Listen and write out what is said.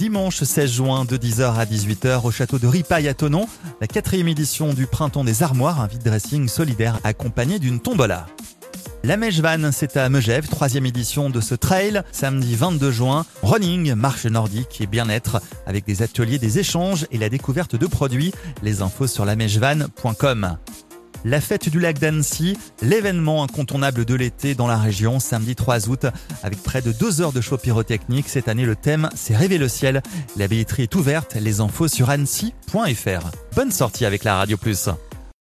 dimanche 16 juin de 10h à 18h au château de Ripaille à Thonon. La 4e édition du Printemps des Armoires, un vide dressing solidaire accompagné d'une tombola. La Mèche Van, c'est à Megève, 3e édition de ce trail, samedi 22 juin. Running, marche nordique et bien-être avec des ateliers, des échanges et la découverte de produits. Les infos sur lamechevan.com. La fête du lac d'Annecy, l'événement incontournable de l'été dans la région, samedi 3 août, avec près de 2 heures de show pyrotechnique. Cette année, le thème, c'est rêver le ciel. La billetterie est ouverte, les infos sur annecy.fr. Bonne sortie avec la Radio Plus.